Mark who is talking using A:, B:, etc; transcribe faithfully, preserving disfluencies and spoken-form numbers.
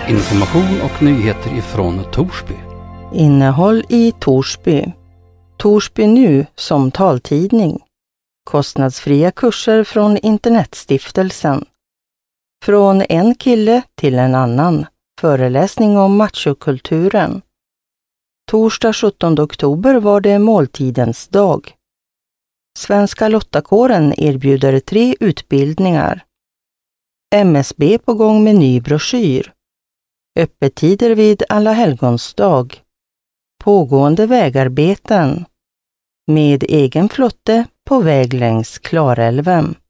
A: Information och nyheter ifrån Torsby.
B: Innehåll i Torsby. Torsby nu som taltidning. Kostnadsfria kurser från Internetstiftelsen. Från en kille till en annan. Föreläsning om machokulturen. Torsdag sjuttonde oktober var det måltidens dag. Svenska Lottakåren erbjuder tre utbildningar. M S B på gång med ny broschyr. Öppettider vid Alla helgons dag. Pågående vägarbeten. Med egen flotte på väg längs Klarälven.